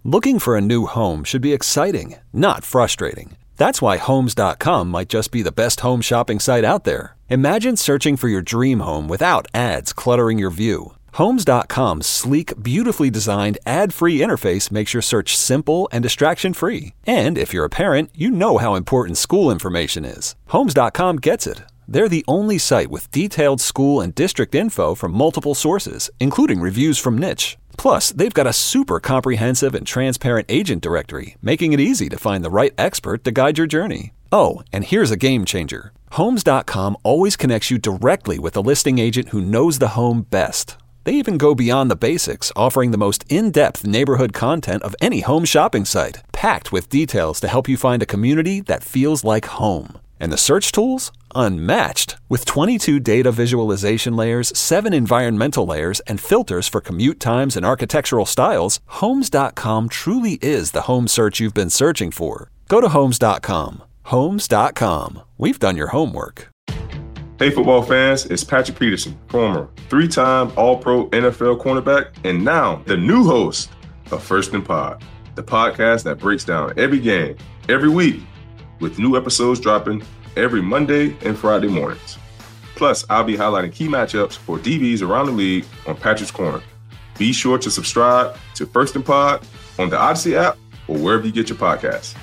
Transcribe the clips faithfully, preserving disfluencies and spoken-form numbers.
Looking for a new home should be exciting, not frustrating. That's why Homes dot com might just be the best home shopping site out there. Imagine searching for your dream home without ads cluttering your view. Homes dot com's sleek, beautifully designed, ad-free interface makes your search simple and distraction-free. And if you're a parent, you know how important school information is. Homes dot com gets it. They're the only site with detailed school and district info from multiple sources, including reviews from Niche. Plus, they've got a super comprehensive and transparent agent directory, making it easy to find the right expert to guide your journey. Oh, and here's a game changer. Homes dot com always connects you directly with a listing agent who knows the home best. They even go beyond the basics, offering the most in-depth neighborhood content of any home shopping site, packed with details to help you find a community that feels like home. And the search tools? Unmatched. With twenty-two data visualization layers, seven environmental layers, and filters for commute times and architectural styles, Homes dot com truly is the home search you've been searching for. Go to Homes dot com. Homes dot com. We've done your homework. Hey, football fans, it's Patrick Peterson, former three-time All-Pro N F L cornerback, and now the new host of First and Pod, the podcast that breaks down every game, every week, with new episodes dropping every Monday and Friday mornings. Plus, I'll be highlighting key matchups for D Bs around the league on Patrick's Corner. Be sure to subscribe to First and Pod on the Odyssey app or wherever you get your podcasts.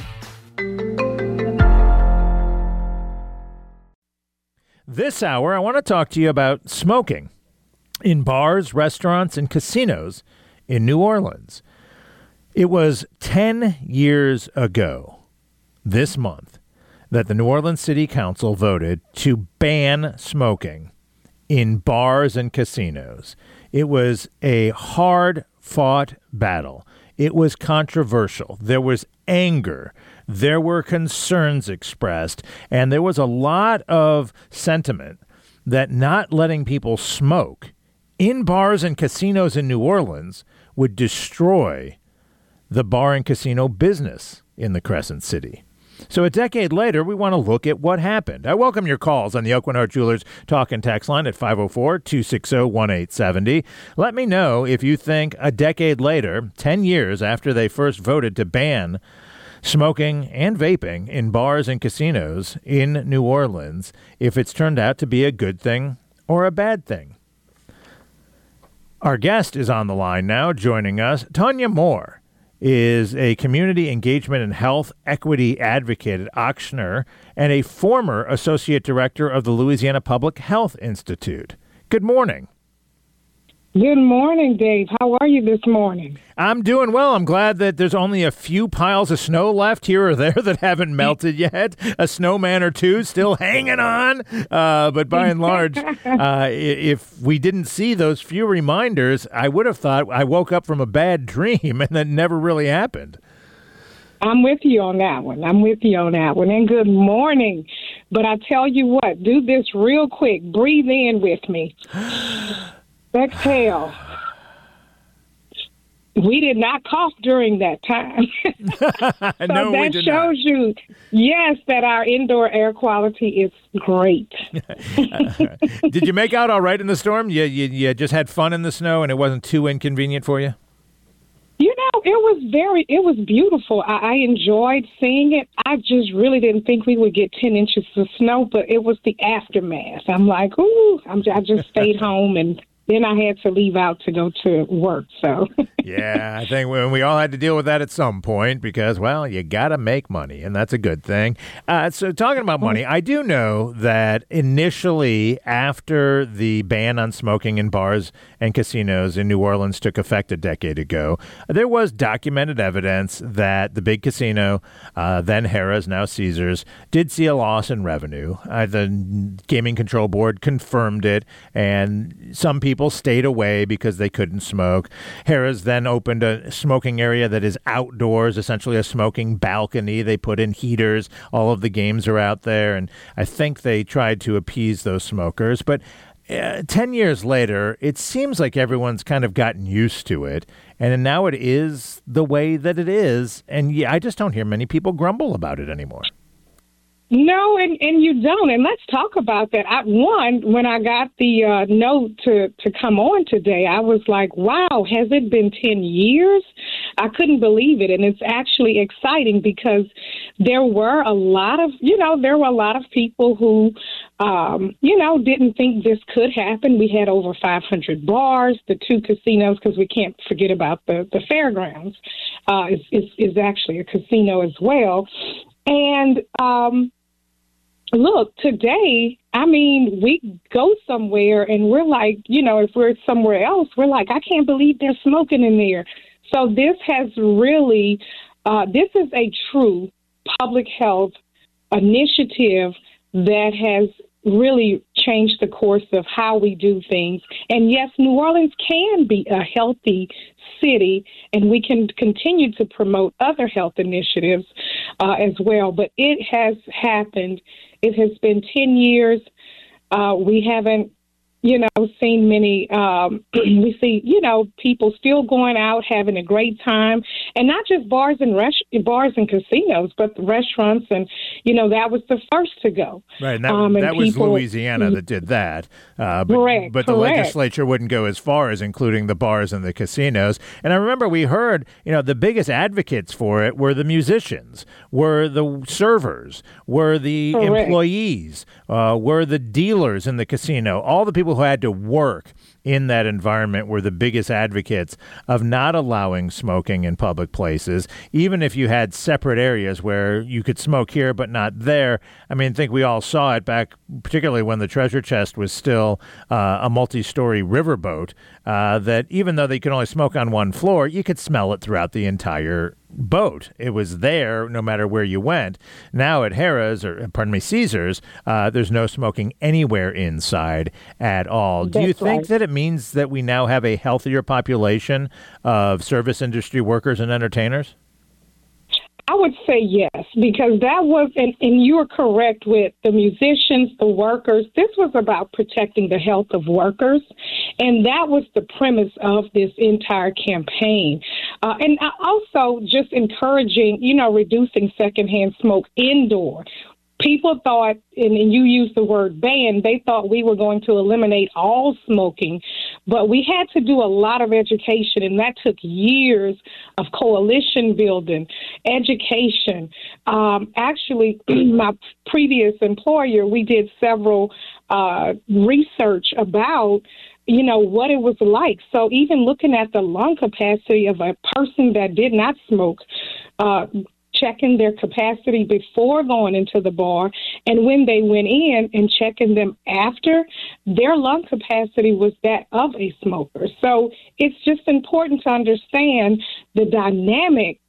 This hour, I want to talk to you about smoking in bars, restaurants, and casinos in New Orleans. It was ten years ago this month that the New Orleans City Council voted to ban smoking in bars and casinos. It was a hard-fought battle. It was controversial. There was anger. There were concerns expressed, and there was a lot of sentiment that not letting people smoke in bars and casinos in New Orleans would destroy the bar and casino business in the Crescent City. So a decade later, we want to look at what happened. I welcome your calls on the Aucoin Hart Jewelers Talk and Text line at five oh four, two six zero, one eight seven zero. Let me know if you think a decade later, ten years after they first voted to ban smoking and vaping in bars and casinos in New Orleans, if it's turned out to be a good thing or a bad thing. Our guest is on the line now, joining us. Tanya Moore is a community engagement and health equity advocate at Ochsner and a former associate director of the Louisiana Public Health Institute. Good morning. Good morning, Dave. How are you this morning? I'm doing well. I'm glad that there's only a few piles of snow left here or there that haven't melted yet. A snowman or two still hanging on. Uh, but by and large, uh, if we didn't see those few reminders, I would have thought I woke up from a bad dream, and that never really happened. I'm with you on that one. I'm with you on that one. And good morning. But I tell you what, do this real quick. Breathe in with me. Exhale. We did not cough during that time. so no, that we did shows not. you, yes, that our indoor air quality is great. Did you make out all right in the storm? You, you, you just had fun in the snow and it wasn't too inconvenient for you? You know, it was very, it was beautiful. I, I enjoyed seeing it. I just really didn't think we would get ten inches of snow, but it was the aftermath. I'm like, ooh, I'm, I just stayed home, and then I had to leave out to go to work. So yeah, I think we, we all had to deal with that at some point because, well, you got to make money, and that's a good thing. Uh, so talking about money, I do know that initially after the ban on smoking in bars and casinos in New Orleans took effect a decade ago, there was documented evidence that the big casino, uh, then Harrah's, now Caesars, did see a loss in revenue. Uh, the Gaming Control Board confirmed it, and some people stayed away because they couldn't smoke. Harrah's then opened a smoking area that is outdoors, essentially a smoking balcony. They put in heaters. All of the games are out there, and I think they tried to appease those smokers. But uh, ten years later, it seems like everyone's kind of gotten used to it, and now it is the way that it is. And yeah, I just don't hear many people grumble about it anymore. No, and, and you don't. And let's talk about that. I, one, when I got the uh, note to, to come on today, I was like, wow, has it been ten years? I couldn't believe it. And it's actually exciting because there were a lot of, you know, there were a lot of people who, um, you know, didn't think this could happen. We had over five hundred bars, the two casinos, because we can't forget about the, the fairgrounds, uh, is, is, is actually a casino as well. And, um, look, today, I mean, we go somewhere and we're like, you know, if we're somewhere else, we're like, I can't believe they're smoking in there. So this has really, uh, this is a true public health initiative that has really changed the course of how we do things. And yes, New Orleans can be a healthy city, and we can continue to promote other health initiatives uh, as well. But it has happened. It has been ten years. Uh, we haven't, you know, seen many, um, we see, you know, people still going out, having a great time, and not just bars and res- bars and casinos, but the restaurants. And, you know, that was the first to go. Right. And that, um, and that people, was Louisiana that did that. Uh, but, correct. But the correct. legislature wouldn't go as far as including the bars and the casinos. And I remember we heard, you know, the biggest advocates for it were the musicians, were the servers, were the correct. employees, uh, were the dealers in the casino, all the people who had to work in that environment were the biggest advocates of not allowing smoking in public places, even if you had separate areas where you could smoke here but not there. I mean, I think we all saw it back, particularly when the treasure chest was still uh, a multi-story riverboat, uh, that even though they could only smoke on one floor, you could smell it throughout the entire boat. It was there no matter where you went. Now at Harrah's, or pardon me, Caesars, uh, there's no smoking anywhere inside at all. That's Do you think right. that it means that we now have a healthier population of service industry workers and entertainers? I would say yes, because that was, and, and you are correct with the musicians, the workers. This was about protecting the health of workers, and that was the premise of this entire campaign. Uh, and also just encouraging, you know, reducing secondhand smoke indoor. People thought, and, and you used the word ban, they thought we were going to eliminate all smoking, but we had to do a lot of education, and that took years of coalition building, education. Um, actually, my previous employer, we did several uh, research about you know, what it was like. So even looking at the lung capacity of a person that did not smoke, uh, checking their capacity before going into the bar, and when they went in and checking them after, their lung capacity was that of a smoker. So it's just important to understand the dynamic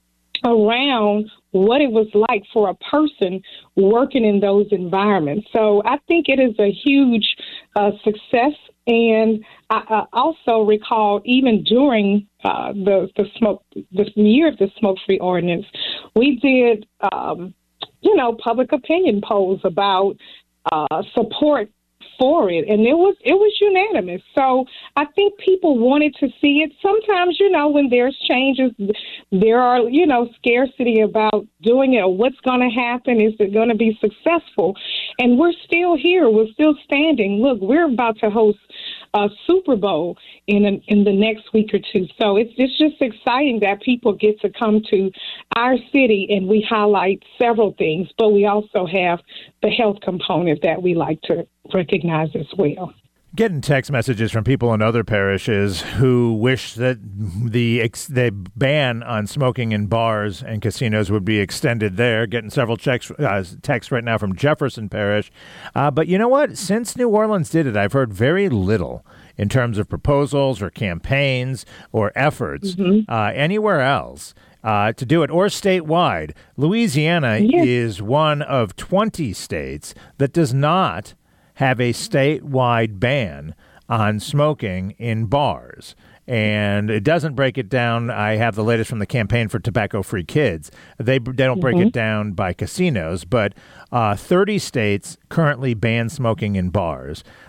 around what it was like for a person working in those environments. So I think it is a huge uh, success. And I, I also recall even during uh, the the smoke the year of the smoke-free ordinance, we did um, you know public opinion polls about uh, support for it, and it was it was unanimous. So I think people wanted to see it. Sometimes, you know, when there's changes, there are, you know, scarcity about doing it or what's going to happen. Is it going to be successful? And we're still here. We're still standing. Look, we're about to host a Super Bowl in a, in the next week or two. So it's it's just exciting that people get to come to our city, and we highlight several things, but we also have the health component that we like to recognize as well. Getting text messages from people in other parishes who wish that the ex- the ban on smoking in bars and casinos would be extended there. Getting several checks, uh, texts right now from Jefferson Parish. Uh, but you know what? Since New Orleans did it, I've heard very little in terms of proposals or campaigns or efforts mm-hmm. uh, anywhere else. Uh, to do it, or statewide. Louisiana yes. is one of twenty states that does not have a statewide ban on smoking in bars. And it doesn't break it down. I have the latest from the Campaign for Tobacco-Free Kids. They, they don't break mm-hmm. it down by casinos, but uh, thirty states currently ban smoking in bars.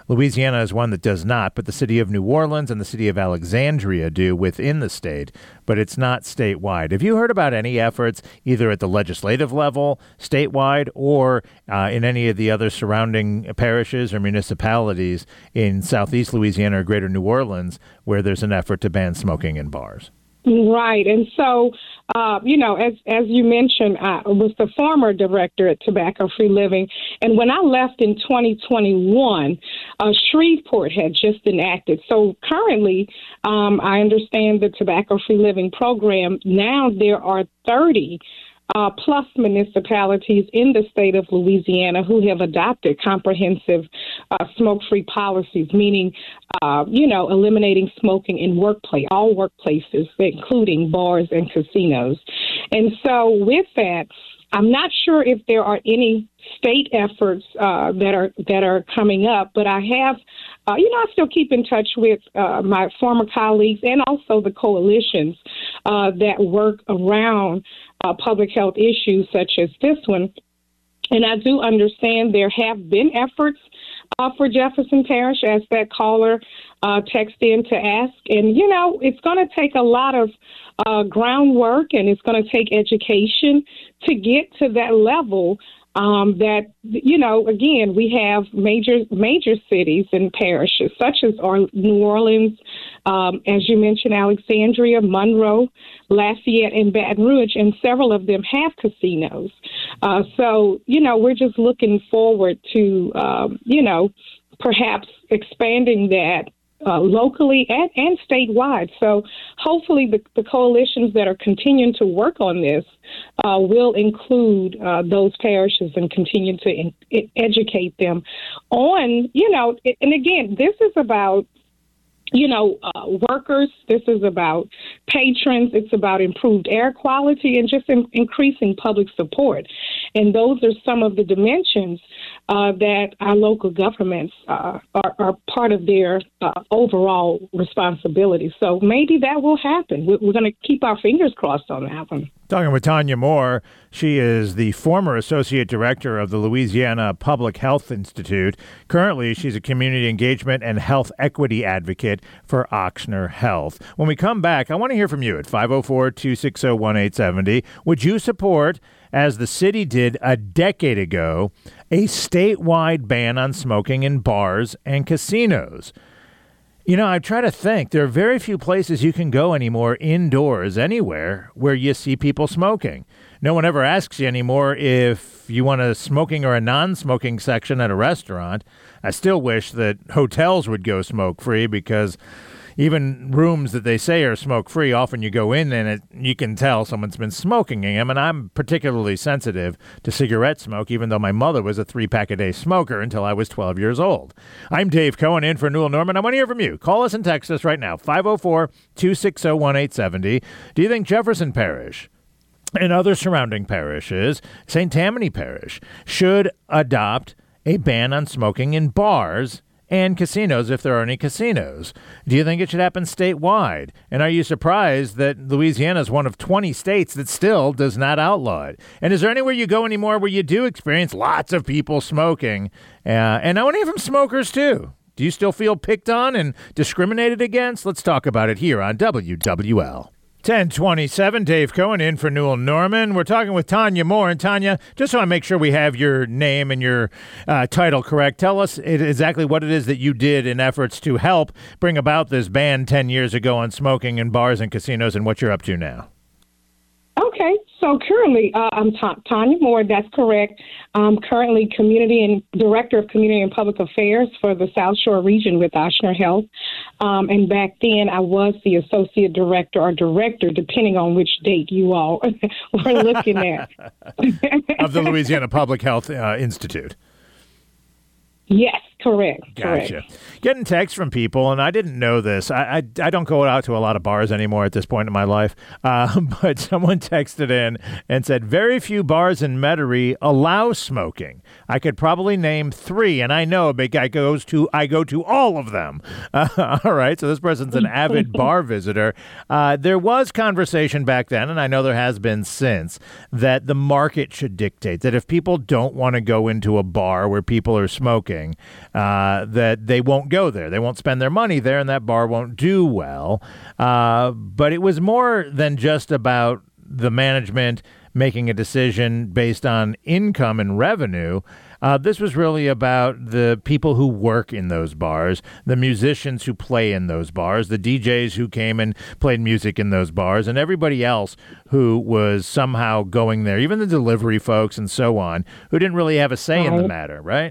Louisiana is one that does not, but the city of New Orleans and the city of Alexandria do within the state, but it's not statewide. Have you heard about any efforts either at the legislative level, statewide, or uh, in any of the other surrounding parishes or municipalities in southeast Louisiana or greater New Orleans where there's an effort to ban smoking in bars? Right. And so, uh, you know, as as you mentioned, I was the former director at Tobacco Free Living. And when I left in twenty twenty-one, uh, Shreveport had just enacted. So currently, um, I understand the Tobacco Free Living program. Now there are thirty Uh, plus municipalities in the state of Louisiana who have adopted comprehensive uh, smoke-free policies, meaning, uh, you know, eliminating smoking in workplace, all workplaces, including bars and casinos. And so with that, I'm not sure if there are any state efforts uh, that are that are coming up, but I have, uh, you know, I still keep in touch with uh, my former colleagues and also the coalitions uh, that work around Uh, public health issues such as this one. And I do understand there have been efforts uh, for Jefferson Parish, as that caller uh, texted in to ask. And, you know, it's going to take a lot of uh, groundwork, and it's going to take education to get to that level. Um, that, you know, again, we have major major cities and parishes such as or- New Orleans, um, as you mentioned, Alexandria, Monroe, Lafayette, and Baton Rouge, and several of them have casinos. Uh, so, you know, we're just looking forward to, um, you know, perhaps expanding that Uh, locally and, and statewide. So hopefully the, the coalitions that are continuing to work on this uh, will include uh, those parishes and continue to in, in educate them on, you know, it, and again, this is about, you know, uh, workers. This is about patrons. It's about improved air quality and just in, increasing public support. And those are some of the dimensions uh, that our local governments uh, are, are part of their uh, overall responsibility. So maybe that will happen. We're, we're going to keep our fingers crossed on that one. Talking with Tanya Moore. She is the former associate director of the Louisiana Public Health Institute. Currently, she's a community engagement and health equity advocate for Ochsner Health. When we come back, I want to hear from you at five oh four, two six oh, one eight seven oh. Would you support, as the city did a decade ago, a statewide ban on smoking in bars and casinos? You know, I try to think. There are very few places you can go anymore indoors, anywhere, where you see people smoking. No one ever asks you anymore if you want a smoking or a non-smoking section at a restaurant. I still wish that hotels would go smoke-free, because even rooms that they say are smoke-free, often you go in and it, you can tell someone's been smoking in them. And I'm particularly sensitive to cigarette smoke, even though my mother was a three-pack-a-day smoker until I was twelve years old. I'm Dave Cohen, in for Newell Norman. I want to hear from you. Call us and text us right now, five oh four, two six oh, one eight seven oh. Do you think Jefferson Parish and other surrounding parishes, Saint Tammany Parish, should adopt a ban on smoking in bars and casinos, if there are any casinos? Do you think it should happen statewide? And are you surprised that Louisiana is one of twenty states that still does not outlaw it? And is there anywhere you go anymore where you do experience lots of people smoking? Uh, and I want to hear from smokers, too. Do you still feel picked on and discriminated against? Let's talk about it here on W W L. ten twenty-seven, Dave Cohen, in for Newell Norman. We're talking with Tanya Moore. And Tanya, just want to make sure we have your name and your uh, title correct. Tell us exactly what it is that you did in efforts to help bring about this ban ten years ago on smoking in bars and casinos, and what you're up to now. Okay, so currently uh, I'm Ta- Tanya Moore, that's correct. I'm currently community and director of community and public affairs for the South Shore region with Ochsner Health. Um, and back then I was the associate director or director, depending on which date you all were looking at. Of the Louisiana Public Health uh, Institute. Yes, correct. Gotcha. Correct. Getting texts from people, and I didn't know this. I, I, I don't go out to a lot of bars anymore at this point in my life, uh, but someone texted in and said, very few bars in Metairie allow smoking. I could probably name three, and I know a big guy goes to, I go to all of them. Uh, all right, so this person's an avid bar visitor. Uh, there was conversation back then, and I know there has been since, that the market should dictate that if people don't want to go into a bar where people are smoking, uh, that they won't go there. They won't spend their money there, and that bar won't do well. Uh, but it was more than just about the management making a decision based on income and revenue. Uh, this was really about the people who work in those bars, the musicians who play in those bars, the D Js who came and played music in those bars, and everybody else who was somehow going there, even the delivery folks and so on, who didn't really have a say right. in the matter, right?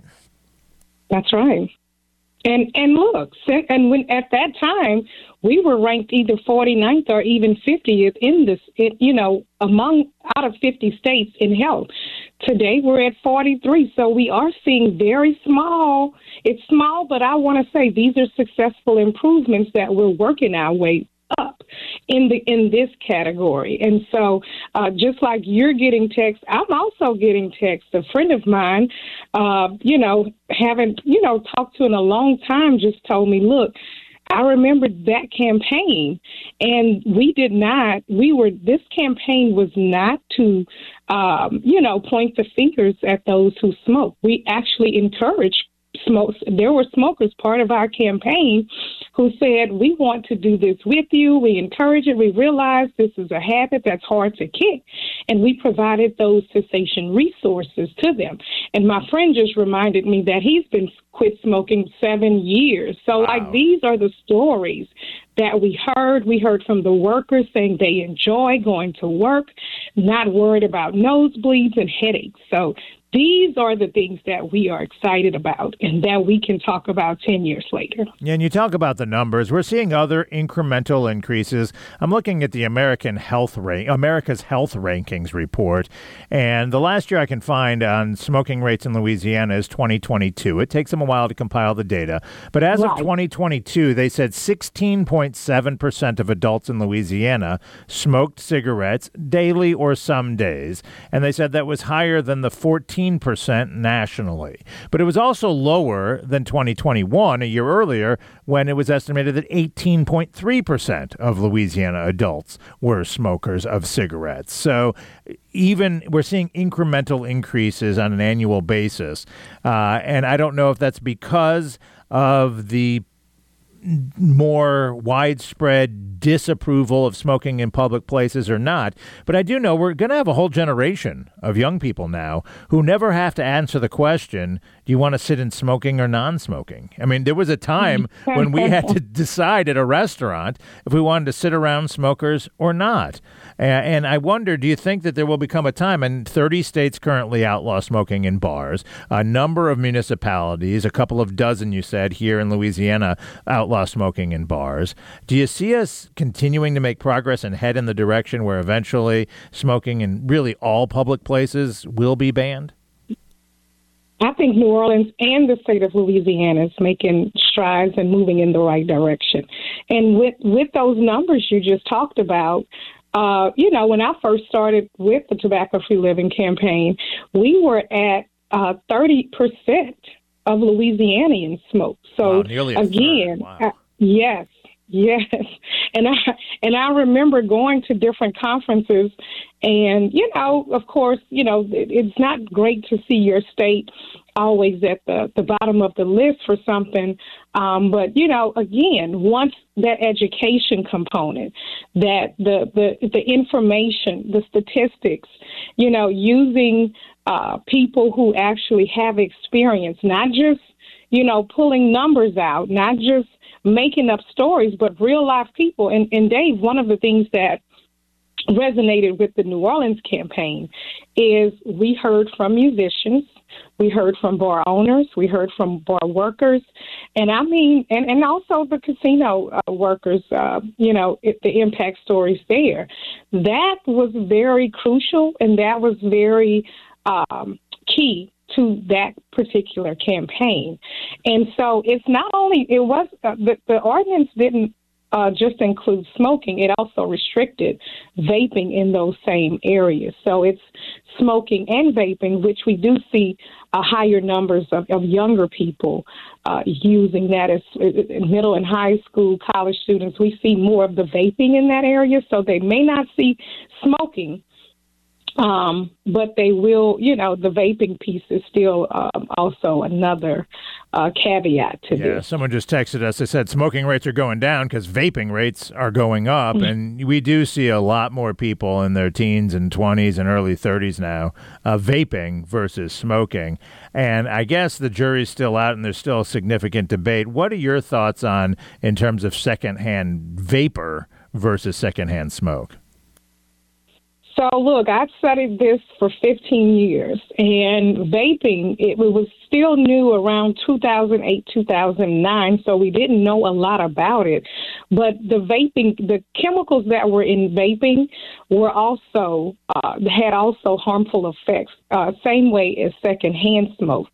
That's right. And and look, and when at that time we were ranked either forty-ninth or even fiftieth in this, it, you know, among out of fifty states in health. Today we're at forty-three, so we are seeing very small. It's small, but I want to say these are successful improvements that we're working our way up in the in this category. And so uh, just like you're getting texts, I'm also getting texts. A friend of mine, uh, you know, haven't, you know, talked to in a long time, just told me, look, I remember that campaign, and we did not, we were, this campaign was not to, um, you know, point the fingers at those who smoke. We actually encouraged smokes. There were smokers part of our campaign who said, we want to do this with you. We encourage it. We realize this is a habit that's hard to kick. And we provided those cessation resources to them. And my friend just reminded me that he's been quit smoking seven years. So wow. like these are the stories that we heard. We heard from the workers saying they enjoy going to work, not worried about nosebleeds and headaches. So these are the things that we are excited about and that we can talk about ten years later. Yeah, and you talk about the numbers. We're seeing other incremental increases. I'm looking at the American Health Rank, America's Health Rankings report, and the last year I can find on smoking rates in Louisiana is twenty twenty-two. It takes them a while to compile the data, but as right. of twenty twenty-two, they said sixteen point seven percent of adults in Louisiana smoked cigarettes daily or some days, and they said that was higher than the fourteen percent nationally. But it was also lower than twenty twenty-one, a year earlier, when it was estimated that eighteen point three percent of Louisiana adults were smokers of cigarettes. So even we're seeing incremental increases on an annual basis. Uh, and I don't know if that's because of the more widespread disapproval of smoking in public places or not. But I do know we're going to have a whole generation of young people now who never have to answer the question, do you want to sit in smoking or non-smoking? I mean, there was a time when we had to decide at a restaurant if we wanted to sit around smokers or not. And I wonder, do you think that there will become a time, and thirty states currently outlaw smoking in bars, a number of municipalities, a couple of dozen, you said, here in Louisiana, outlaw smoking in bars. Do you see us continuing to make progress and head in the direction where eventually smoking in really all public places will be banned? I think New Orleans and the state of Louisiana is making strides and moving in the right direction. And with, with those numbers you just talked about, uh, you know, when I first started with the Tobacco Free Living campaign, we were at uh, thirty percent of Louisianians smoke. So, wow, nearly a again, wow. uh, yes. Yes, and I and I remember going to different conferences, and you know, of course, you know, it, it's not great to see your state always at the, the bottom of the list for something, um, but you know, again, once that education component, that the the the information, the statistics, you know, using uh, people who actually have experience, not just you know pulling numbers out, not just making up stories, but real life people. And, and Dave, one of the things that resonated with the New Orleans campaign is we heard from musicians, we heard from bar owners, we heard from bar workers, and I mean, and, and also the casino uh, workers, uh, you know, it, the impact stories there. That was very crucial, and that was very um, key to that particular campaign. And so it's not only, it was, uh, the, the ordinance didn't uh, just include smoking, it also restricted vaping in those same areas. So it's smoking and vaping, which we do see uh, higher numbers of, of younger people uh, using that as uh, middle and high school, college students. We see more of the vaping in that area, so they may not see smoking Um, but they will, you know, the vaping piece is still um, also another uh, caveat to yeah, this. someone just texted us. They said smoking rates are going down because vaping rates are going up. Mm-hmm. And we do see a lot more people in their teens and twenties and early thirties now uh, vaping versus smoking. And I guess the jury's still out and there's still a significant debate. What are your thoughts on in terms of secondhand vapor versus secondhand smoke? So, look, I've studied this for fifteen years, and vaping, it was still new around two thousand eight, two thousand nine, so we didn't know a lot about it. But the vaping, the chemicals that were in vaping were also, uh, had also harmful effects, uh, same way as secondhand smoke.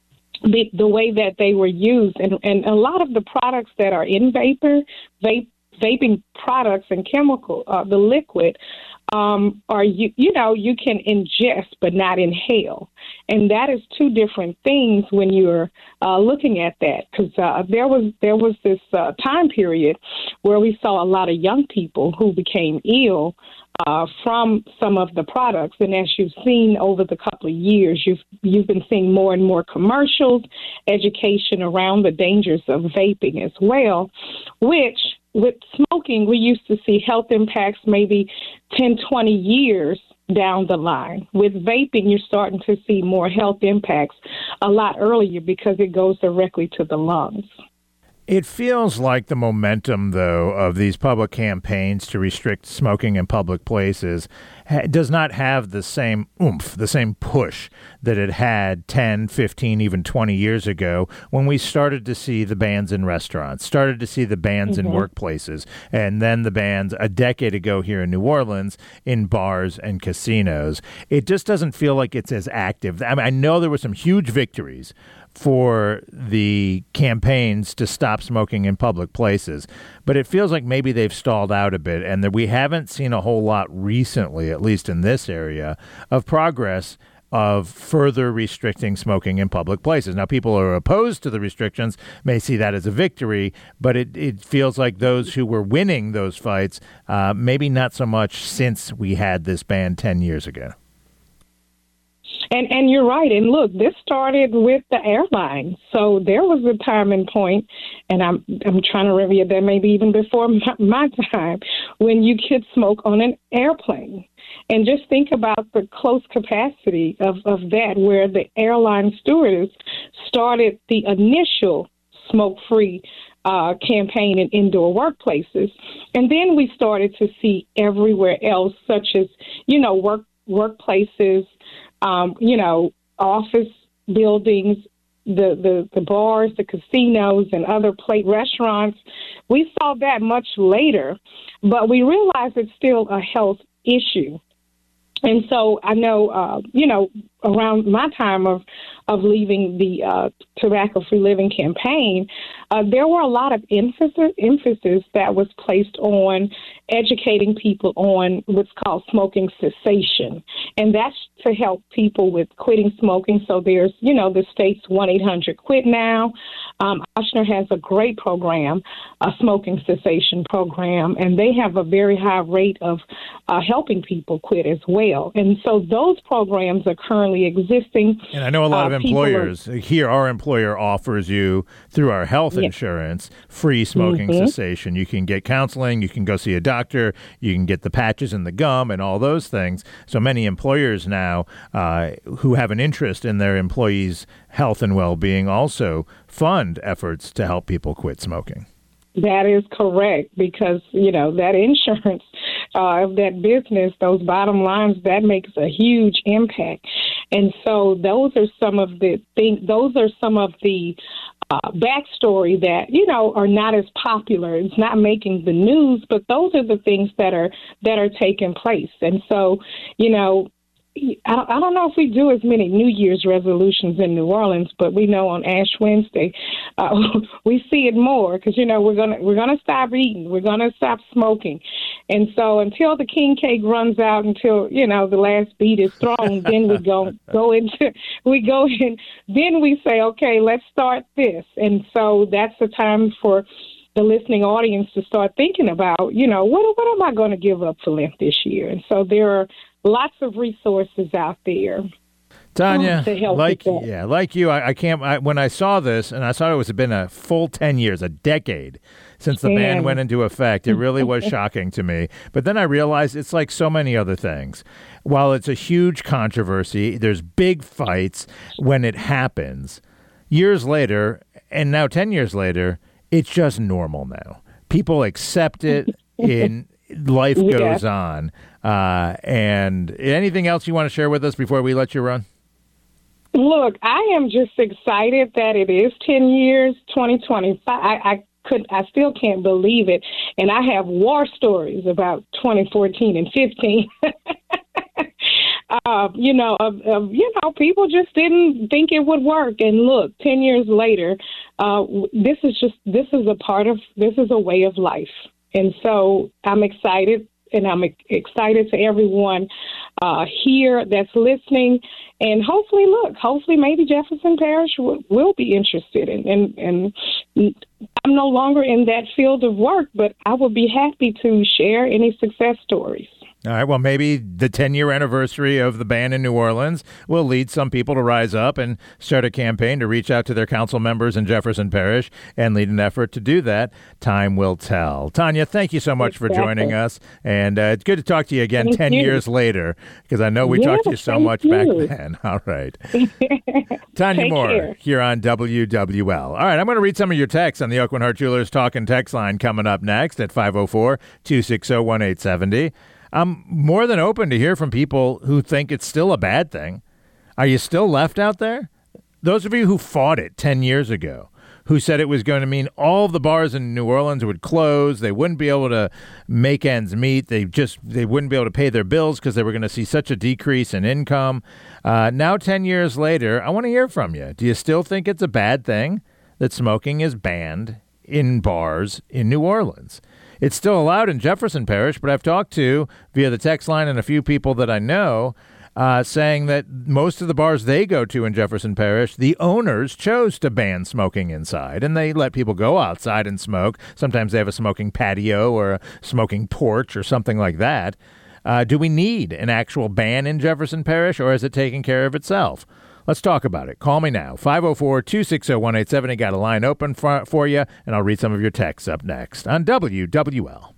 The, the way that they were used, and, and a lot of the products that are in vapor, vape, vaping products and chemical, uh, the liquid, um, are you you know you can ingest but not inhale, and that is two different things when you're uh, looking at that. Because uh, there was there was this uh, time period where we saw a lot of young people who became ill uh, from some of the products, and as you've seen over the couple of years, you've you've been seeing more and more commercials, education around the dangers of vaping as well, which with smoking, we used to see health impacts maybe ten, twenty years down the line. With vaping, you're starting to see more health impacts a lot earlier because it goes directly to the lungs. It feels like the momentum, though, of these public campaigns to restrict smoking in public places ha- does not have the same oomph, the same push that it had ten, fifteen, even twenty years ago when we started to see the bans in restaurants, started to see the bans mm-hmm. in workplaces, and then the bans a decade ago here in New Orleans in bars and casinos. It just doesn't feel like it's as active. I mean, I know there were some huge victories for the campaigns to stop smoking in public places, but it feels like maybe they've stalled out a bit and that we haven't seen a whole lot recently, at least in this area, of progress of further restricting smoking in public places. Now, people who are opposed to the restrictions may see that as a victory, but it, it feels like those who were winning those fights, uh, maybe not so much since we had this ban ten years ago. And and you're right. And look, this started with the airlines. So there was a time and point, and I'm I'm trying to review that maybe even before my, my time, when you could smoke on an airplane. And just think about the close capacity of, of that, where the airline stewardess started the initial smoke-free uh, campaign in indoor workplaces. And then we started to see everywhere else, such as, you know, work workplaces, Um, you know, office buildings, the, the, the bars, the casinos, and other plate restaurants. We saw that much later, but we realized it's still a health issue. And so I know, uh, you know, around my time of, of leaving the uh, Tobacco-Free Living campaign, uh, there were a lot of emphasis, emphasis that was placed on educating people on what's called smoking cessation. And that's to help people with quitting smoking. So there's, you know, the state's one eight hundred quit now. Um, Ochsner has a great program, a smoking cessation program, and they have a very high rate of uh, helping people quit as well. And so those programs are currently existing. And I know a lot uh, of employers, are, here our employer offers you, through our health yeah. insurance, free smoking mm-hmm. cessation. You can get counseling, you can go see a doctor, you can get the patches and the gum and all those things. So many employers now uh, who have an interest in their employees' health and well-being also fund efforts to help people quit smoking. That is correct, because, you know, that insurance uh, of that business, those bottom lines, that makes a huge impact. And so those are some of the things, those are some of the uh, backstory that, you know, are not as popular. It's not making the news, but those are the things that are that are taking place. And so, you know, I, I don't know if we do as many New Year's resolutions in New Orleans, but we know on Ash Wednesday uh, we see it more because, you know, we're gonna we're gonna stop eating, we're gonna stop smoking, and so until the king cake runs out, until, you know, the last beat is thrown, then we go go into we go in, then we say, okay, let's start this, and so that's the time for the listening audience to start thinking about, you know, what what am I going to give up for Lent this year? And so there are lots of resources out there. Tanya, to help like with that. yeah, like you, I, I can't. I, when I saw this, and I thought it was been a full ten years, a decade since the ban Man. went into effect. It really was shocking to me. But then I realized it's like so many other things. While it's a huge controversy, there's big fights when it happens. Years later, and now ten years later, it's just normal now. People accept it. In life Yeah. goes on. Uh, and anything else you want to share with us before we let you run? Look, I am just excited that it is ten years, twenty twenty-five. I, I could, I still can't believe it. And I have war stories about twenty fourteen and fifteen. uh, you know, of, of, you know, people just didn't think it would work. And look, ten years later, uh, this is just, this is a part of, this is a way of life. And so I'm excited. And I'm excited to everyone uh, here that's listening. And hopefully, look, hopefully maybe Jefferson Parish w- will be interested. In, and, and I'm no longer in that field of work, but I will be happy to share any success stories. All right, well, maybe the ten-year anniversary of the ban in New Orleans will lead some people to rise up and start a campaign to reach out to their council members in Jefferson Parish and lead an effort to do that. Time will tell. Tanya, tanya, you so much for joining us, and uh, it's good to talk to you again Thank ten you. years later, because I know we Yes, talked to you so thank much you. back then. All right. Tanya Take Moore care. here on W W L. All right, I'm going to read some of your texts on the Aucoin Hart Jewelers Talk and Text line coming up next at five oh four, two six oh, one eight seven oh. I'm more than open to hear from people who think it's still a bad thing. Are you still left out there? Those of you who fought it ten years ago, who said it was going to mean all of the bars in New Orleans would close, they wouldn't be able to make ends meet, they just they wouldn't be able to pay their bills because they were going to see such a decrease in income. Uh, now, ten years later, I want to hear from you. Do you still think it's a bad thing that smoking is banned in bars in New Orleans? It's still allowed in Jefferson Parish, but I've talked to, via the text line, and a few people that I know uh, saying that most of the bars they go to in Jefferson Parish, the owners chose to ban smoking inside, and they let people go outside and smoke. Sometimes they have a smoking patio or a smoking porch or something like that. Uh, do we need an actual ban in Jefferson Parish, or is it taking care of itself? Let's talk about it. Call me now, five oh four, two six oh, one eight seven oh. Got a line open for, for you, and I'll read some of your texts up next on W W L.